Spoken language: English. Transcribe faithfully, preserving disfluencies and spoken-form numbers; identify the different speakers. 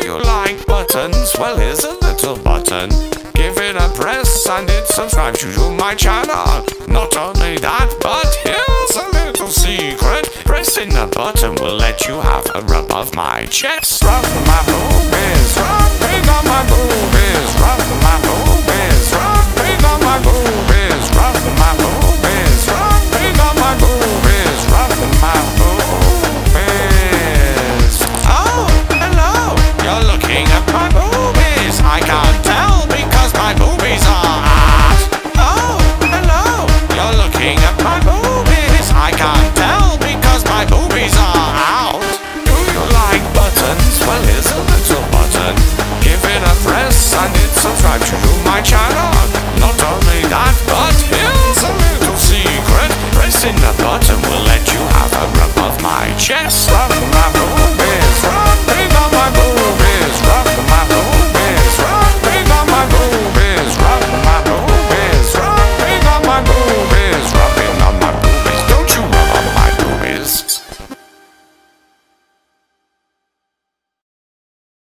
Speaker 1: you like buttons? Well, here's a little button. Give it a press and it subscribes you to my channel. Not only that, but here's a little secret. Pressing the button will let you have a rub of my chest. Rub my boobies, rubbing on my boobies, rub my boobies.